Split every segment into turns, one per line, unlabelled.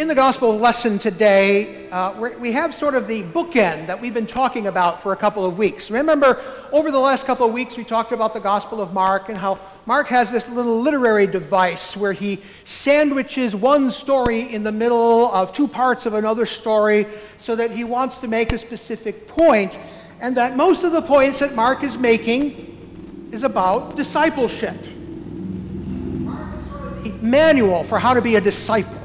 In the gospel lesson today, we have sort of the bookend that we've been talking about for a couple of weeks. Remember, over the last couple of weeks, we talked about the Gospel of Mark and how Mark has this little literary device where he sandwiches one story in the middle of two parts of another story so that he wants to make a specific point, and that most of the points that Mark is making is about discipleship. Mark is sort of the manual for how to be a disciple.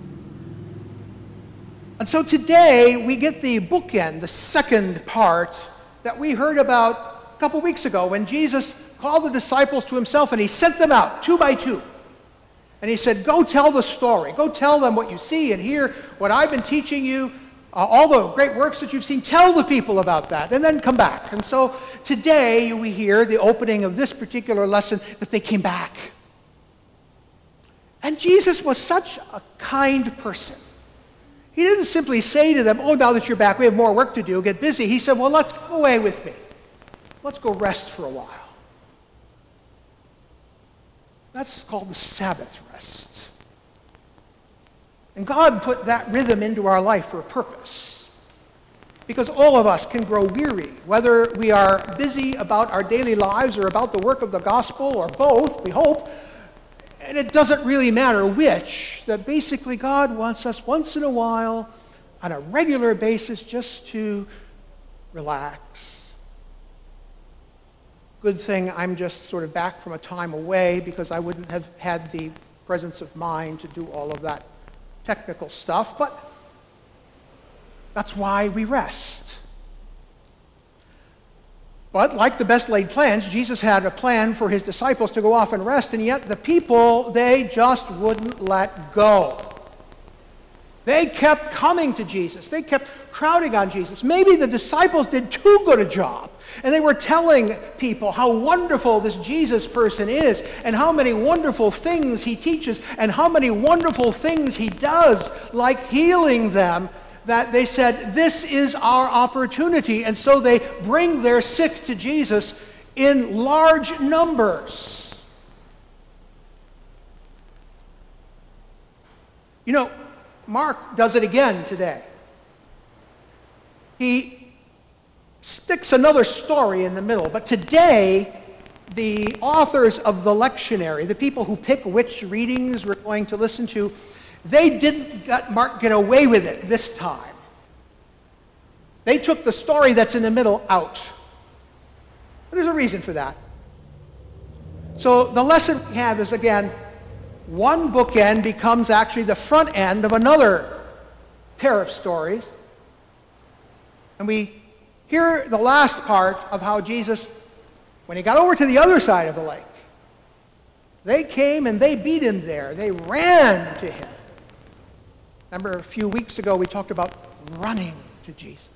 And so today, we get the bookend, the second part that we heard about a couple weeks ago when Jesus called the disciples to himself and he sent them out, 2 by 2. And he said, go tell the story. Go tell them what you see and hear, what I've been teaching you, all the great works that you've seen. Tell the people about that, and then come back. And so today, we hear the opening of this particular lesson that they came back. And Jesus was such a kind person. He didn't simply say to them, oh, now that you're back, we have more work to do, get busy. He said, well, let's go away with me. Let's go rest for a while. That's called the Sabbath rest. And God put that rhythm into our life for a purpose. Because all of us can grow weary, whether we are busy about our daily lives or about the work of the gospel, or both, we hope. And it doesn't really matter which, that basically God wants us once in a while, on a regular basis, just to relax. Good thing I'm just sort of back from a time away, because I wouldn't have had the presence of mind to do all of that technical stuff, but that's why we rest. But like the best laid plans, Jesus had a plan for his disciples to go off and rest, and yet the people, they just wouldn't let go. They kept coming to Jesus. They kept crowding on Jesus. Maybe the disciples did too good a job, and they were telling people how wonderful this Jesus person is, and how many wonderful things he teaches, and how many wonderful things he does, like healing them, that they said, this is our opportunity. And so they bring their sick to Jesus in large numbers. You know, Mark does it again today. He sticks another story in the middle, but today, the authors of the lectionary, the people who pick which readings we're going to listen to, they didn't let Mark get away with it this time. They took the story that's in the middle out. There's a reason for that. So the lesson we have is, again, one bookend becomes actually the front end of another pair of stories. And we hear the last part of how Jesus, when he got over to the other side of the lake, they came and they beat him there. They ran to him. Remember, a few weeks ago, we talked about running to Jesus.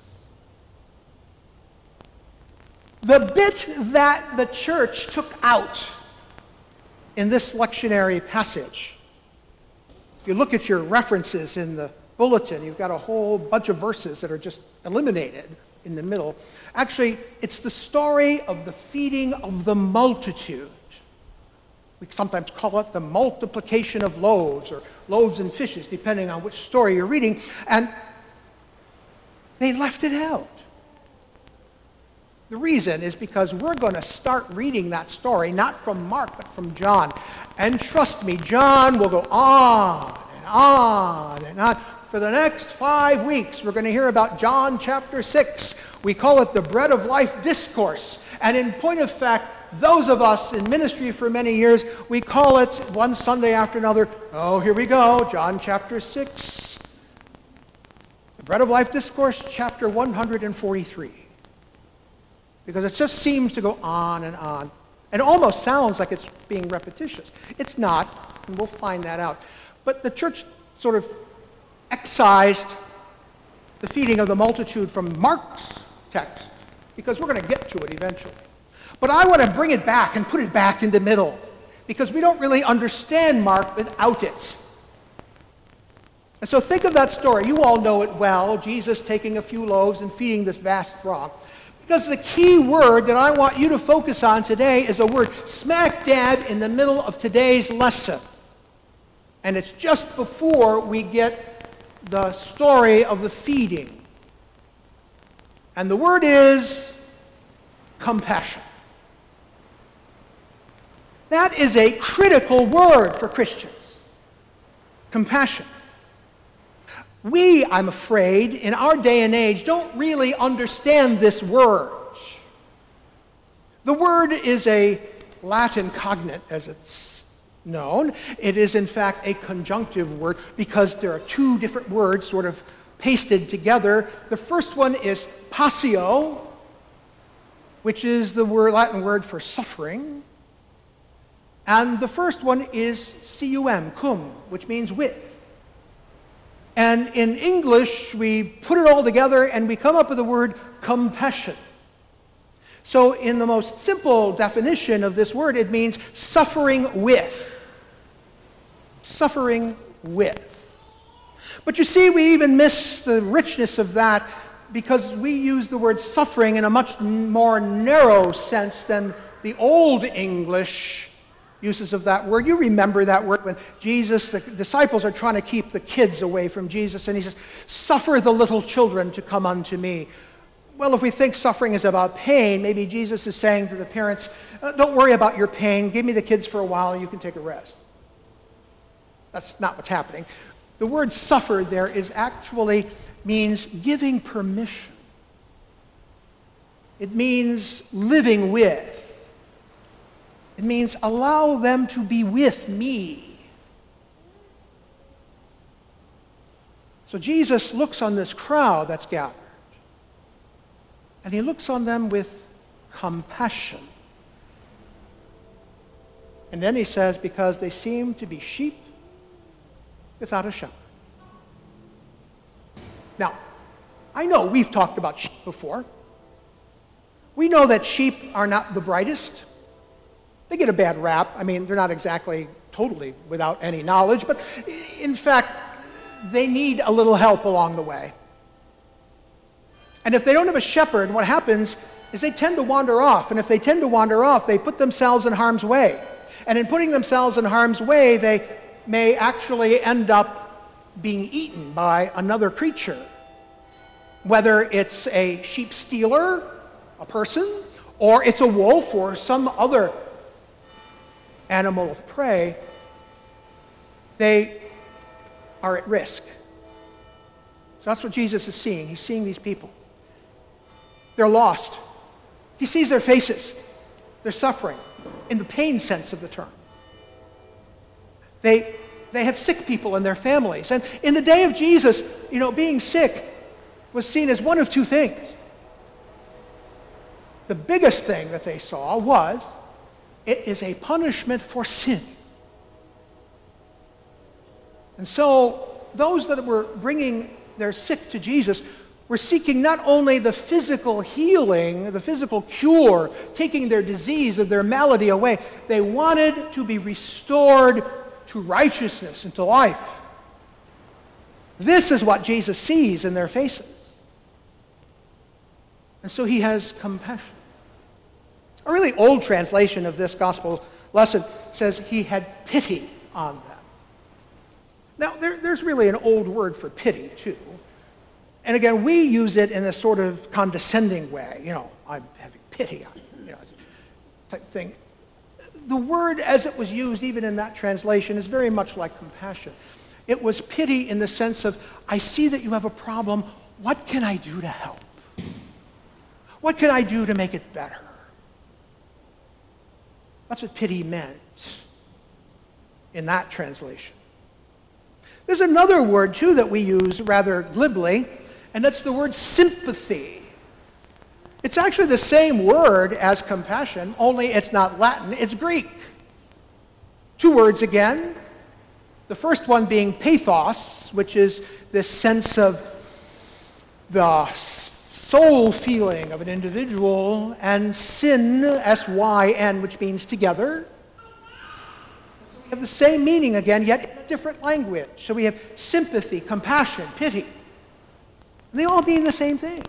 The bit that the church took out in this lectionary passage, if you look at your references in the bulletin, you've got a whole bunch of verses that are just eliminated in the middle. Actually, it's the story of the feeding of the multitude. We sometimes call it the multiplication of loaves, or loaves and fishes, depending on which story you're reading. And they left it out. The reason is because we're going to start reading that story, not from Mark, but from John. And trust me, John will go on and on and on. For the next 5 weeks, we're going to hear about John chapter 6. We call it the Bread of Life Discourse. And in point of fact, those of us in ministry for many years, we call it one Sunday after another, oh, here we go, John chapter 6. The Bread of Life Discourse, chapter 143. Because it just seems to go on. And it almost sounds like it's being repetitious. It's not, and we'll find that out. But the church sort of excised the feeding of the multitude from Mark's text, because we're going to get to it eventually. But I want to bring it back and put it back in the middle, because we don't really understand Mark without it. And so think of that story. You all know it well, Jesus taking a few loaves and feeding this vast throng. Because the key word that I want you to focus on today is a word smack dab in the middle of today's lesson. And it's just before we get the story of the feeding. And the word is compassion. That is a critical word for Christians. Compassion. We, I'm afraid, in our day and age, don't really understand this word. The word is a Latin cognate, as it's known. It is, in fact, a conjunctive word because there are two different words sort of pasted together. The first one is passio, which is the Latin word for suffering. And the first one is cum, which means with. And in English, we put it all together and we come up with the word compassion. So in the most simple definition of this word, it means suffering with. Suffering with. But you see, we even miss the richness of that because we use the word suffering in a much more narrow sense than the Old English uses of that word. You remember that word when Jesus, the disciples are trying to keep the kids away from Jesus, and he says, "Suffer the little children to come unto me." Well, if we think suffering is about pain, maybe Jesus is saying to the parents, "Don't worry about your pain. Give me the kids for a while and you can take a rest." That's not what's happening. The word suffer there is actually means giving permission. It means living with. It means allow them to be with me. So Jesus looks on this crowd that's gathered, and he looks on them with compassion. And then he says, because they seem to be sheep without a shepherd. Now, I know we've talked about sheep before. We know that sheep are not the brightest. They get a bad rap. I mean, they're not exactly totally without any knowledge, but in fact, they need a little help along the way. And if they don't have a shepherd, what happens is they tend to wander off. And if they tend to wander off, they put themselves in harm's way. And in putting themselves in harm's way, they may actually end up being eaten by another creature. Whether it's a sheep stealer, a person, or it's a wolf or some other animal of prey, they are at risk. So that's what Jesus is seeing. He's seeing these people. They're lost. He sees their faces. They're suffering in the pain sense of the term. They have sick people in their families. And in the day of Jesus, being sick was seen as one of two things. The biggest thing that they saw was it is a punishment for sin. And so those that were bringing their sick to Jesus were seeking not only the physical healing, the physical cure, taking their disease or their malady away, they wanted to be restored to righteousness and to life. This is what Jesus sees in their faces. And so he has compassion. A really old translation of this gospel lesson says he had pity on them. Now, there's really an old word for pity, too. And again, we use it in a sort of condescending way. I'm having pity on you, type thing. The word, as it was used even in that translation, is very much like compassion. It was pity in the sense of, I see that you have a problem. What can I do to help? What can I do to make it better? That's what pity meant in that translation. There's another word, too, that we use rather glibly, and that's the word sympathy. It's actually the same word as compassion, only it's not Latin, it's Greek. Two words again. The first one being pathos, which is this sense of the soul feeling of an individual, and syn, S-Y-N, which means together. So we have the same meaning again, yet in a different language. So we have sympathy, compassion, pity. They all mean the same thing.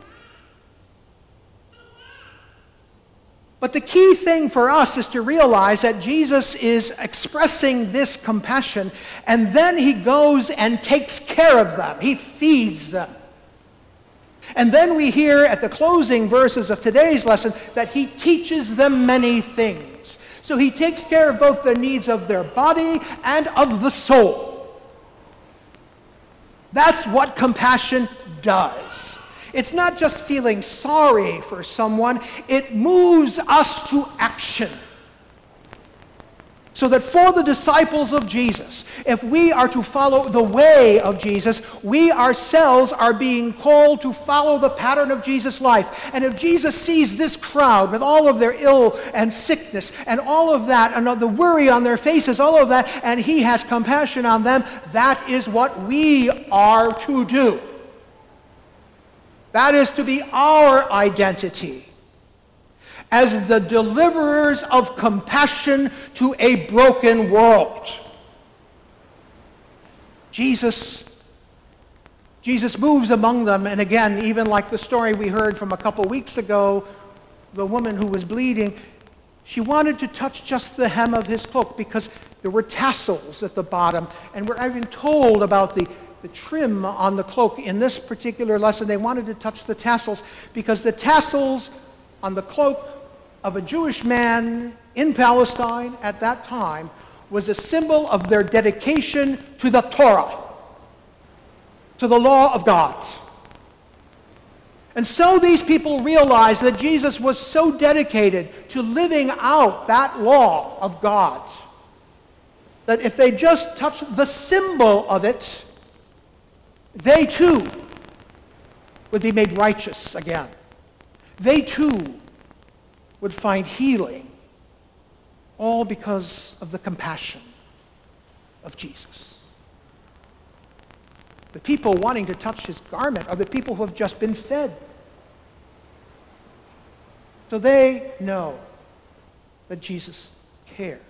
But the key thing for us is to realize that Jesus is expressing this compassion, and then he goes and takes care care of them. He feeds them. And then we hear at the closing verses of today's lesson that he teaches them many things. So he takes care of both the needs of their body and of the soul. That's what compassion does. It's not just feeling sorry for someone, it moves us to action. So that for the disciples of Jesus, if we are to follow the way of Jesus, we ourselves are being called to follow the pattern of Jesus' life. And if Jesus sees this crowd with all of their ill and sickness and all of that, and the worry on their faces, all of that, and he has compassion on them, that is what we are to do. That is to be our identity as the deliverers of compassion to a broken world. Jesus moves among them, and again, even like the story we heard from a couple weeks ago, the woman who was bleeding, she wanted to touch just the hem of his cloak because there were tassels at the bottom, and we're even told about the trim on the cloak. In this particular lesson, they wanted to touch the tassels because the tassels on the cloak of a Jewish man in Palestine at that time was a symbol of their dedication to the Torah, to the law of God. And so these people realized that Jesus was so dedicated to living out that law of God that if they just touched the symbol of it, they too would be made righteous again. They too would find healing, all because of the compassion of Jesus. The people wanting to touch his garment are the people who have just been fed. So they know that Jesus cares.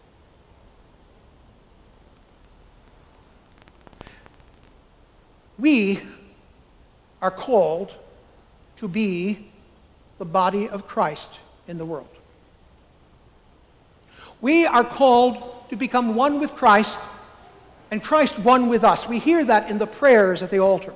We are called to be the body of Christ in the world. We are called to become one with Christ and Christ one with us. We hear that in the prayers at the altar.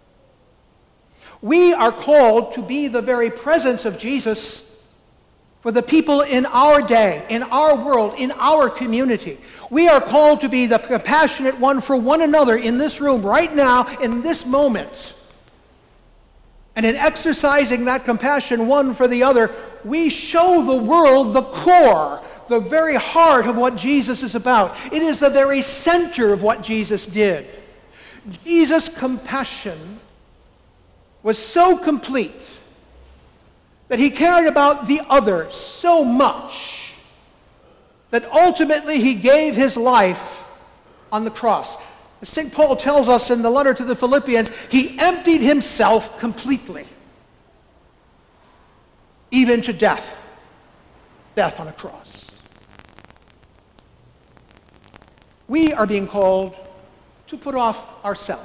We are called to be the very presence of Jesus for the people in our day, in our world, in our community. We are called to be the compassionate one for one another in this room right now, in this moment. And in exercising that compassion one for the other, we show the world the core, the very heart of what Jesus is about. It is the very center of what Jesus did. Jesus' compassion was so complete that he cared about the other so much that ultimately he gave his life on the cross. As St. Paul tells us in the letter to the Philippians, he emptied himself completely, even to death on a cross. We are being called to put off ourselves.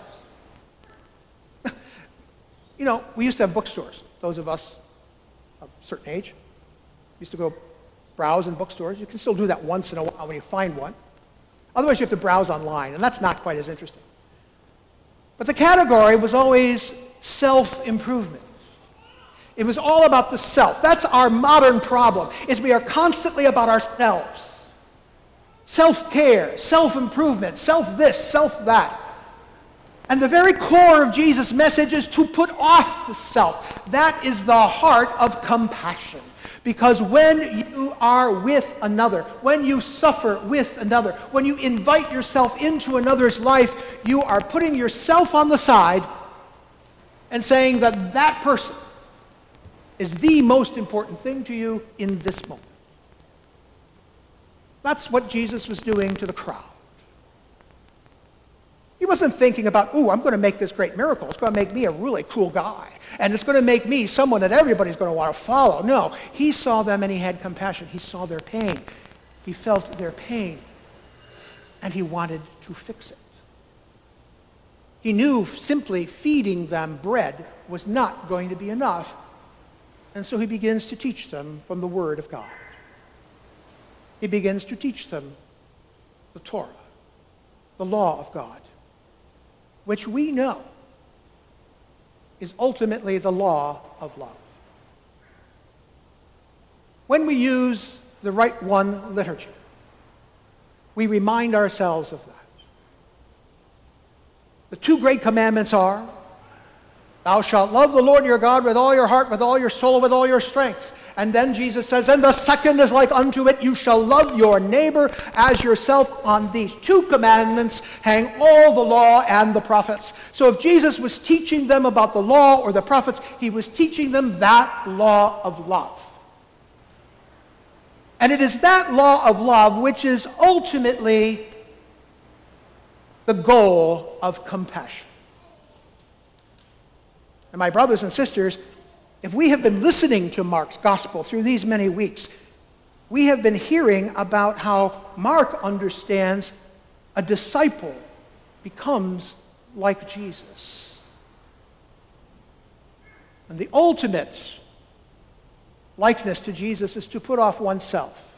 You know, we used to have bookstores, those of us of a certain age. Used to go browse in bookstores. You can still do that once in a while when you find one. Otherwise, you have to browse online, and that's not quite as interesting. But the category was always self-improvement. It was all about the self. That's our modern problem, is we are constantly about ourselves. Self-care, self-improvement, self-this, self-that. And the very core of Jesus' message is to put off the self. That is the heart of compassion. Because when you are with another, when you suffer with another, when you invite yourself into another's life, you are putting yourself on the side and saying that that person is the most important thing to you in this moment. That's what Jesus was doing to the crowd. He wasn't thinking about, ooh, I'm going to make this great miracle. It's going to make me a really cool guy. And it's going to make me someone that everybody's going to want to follow. No, he saw them and he had compassion. He saw their pain. He felt their pain. And he wanted to fix it. He knew simply feeding them bread was not going to be enough. And so he begins to teach them from the Word of God. He begins to teach them the Torah, the law of God. which we know is ultimately the law of love. When we use the Rite One liturgy, we remind ourselves of that. The two great commandments are, thou shalt love the Lord your God with all your heart, with all your soul, with all your strength. And then Jesus says, and the second is like unto it, you shall love your neighbor as yourself. On these two commandments hang all the law and the prophets. So if Jesus was teaching them about the law or the prophets, he was teaching them that law of love. And it is that law of love which is ultimately the goal of compassion. And my brothers and sisters, if we have been listening to Mark's gospel through these many weeks, we have been hearing about how Mark understands a disciple becomes like Jesus. And the ultimate likeness to Jesus is to put off oneself,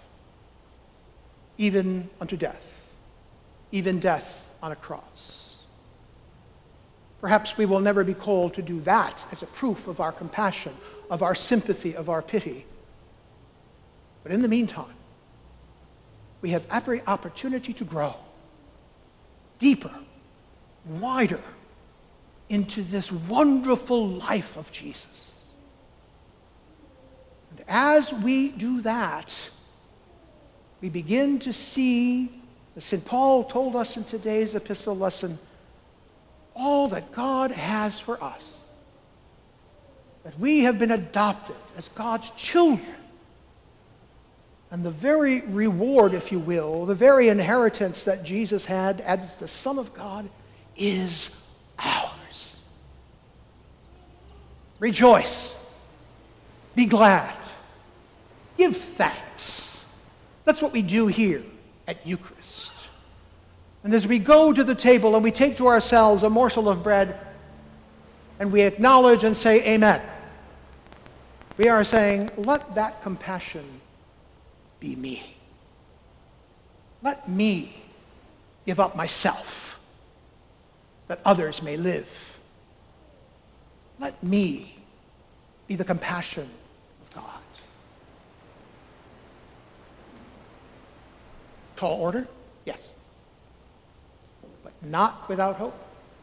even unto death, even death on a cross. Perhaps we will never be called to do that as a proof of our compassion, of our sympathy, of our pity. But in the meantime, we have every opportunity to grow deeper, wider into this wonderful life of Jesus. And as we do that, we begin to see, as St. Paul told us in today's epistle lesson, all that God has for us. That we have been adopted as God's children. And the very reward, if you will, the very inheritance that Jesus had as the Son of God is ours. Rejoice. Be glad. Give thanks. That's what we do here at Eucharist. And as we go to the table and we take to ourselves a morsel of bread and we acknowledge and say amen, we are saying, let that compassion be me. Let me give up myself that others may live. Let me be the compassion of God. Tall order? Yes. But not without hope.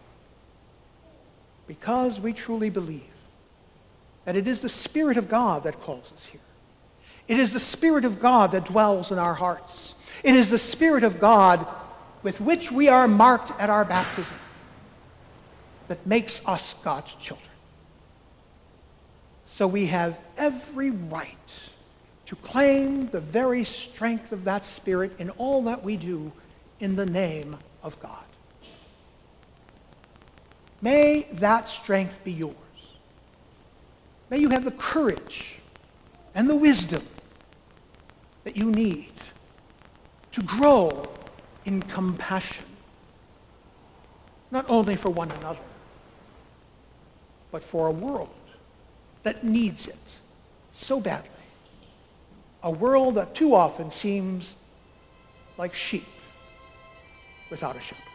Because we truly believe that it is the Spirit of God that calls us here. It is the Spirit of God that dwells in our hearts. It is the Spirit of God with which we are marked at our baptism that makes us God's children. So we have every right to claim the very strength of that Spirit in all that we do in the name of God. May that strength be yours. May you have the courage and the wisdom that you need to grow in compassion, not only for one another, but for a world that needs it so badly. A world that too often seems like sheep without a shepherd.